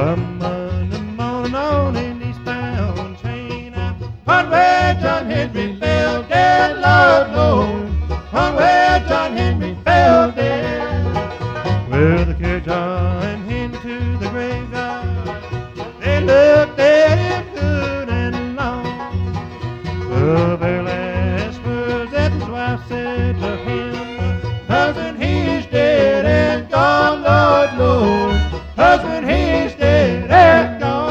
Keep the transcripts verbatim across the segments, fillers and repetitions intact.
Come on, come on, on in eastbound train. On where John Henry fell dead, Lord knows. On where John Henry fell dead. Well, they carried John Henry to the graveyard. They looked at him good and long. The very last words that his wife said to him, husband, he's dead and gone, Lord knows. Husband, he's dead and gone.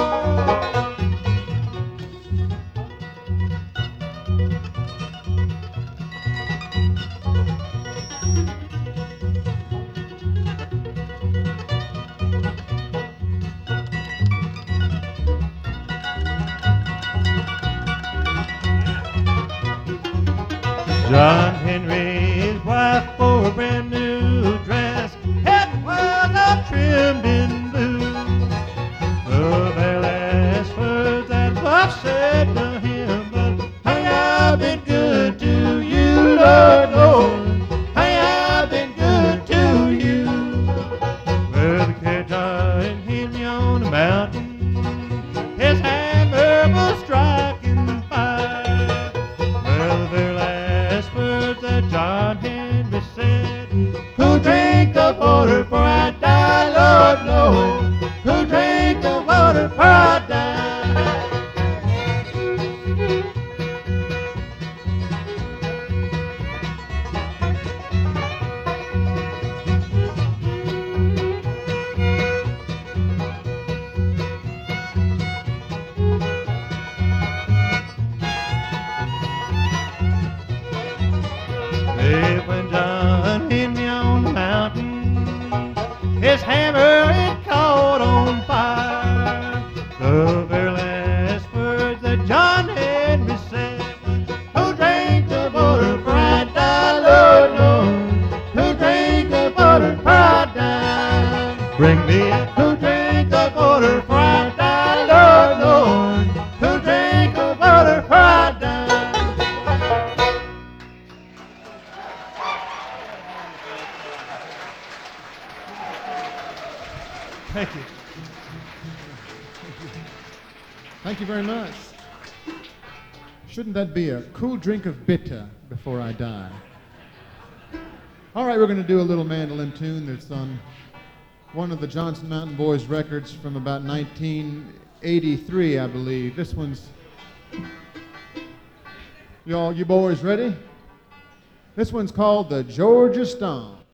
John Henry's wife for a brand new dress had one all trimmed in blue. The very last words that wife said to him, but hey, I've been good to you, Lord, Lord. Hey, I've been good to you. Well, they carried John Henry on the mountain. His hammer was striking fire. Well, the very last words that John Henry said, who drank the water for I die, Lord, Lord. Who drank the water for I die. Hey, when John Henry on the mountain, his hammer it caught on fire. The very last words that John Henry said, who drank the water for I die, Lord, Lord. Who drank the water for I die. Bring me a who drank the water for I die, Lord, Lord. Who drank the water for I die. Thank you. Thank you very much. Shouldn't that be a cool drink of bitter before I die? All right, we're going to do a little mandolin tune that's on one of the Johnson Mountain Boys records from about nineteen eighty-three, I believe. This one's... Y'all, you boys ready? This one's called the Georgia Stomp.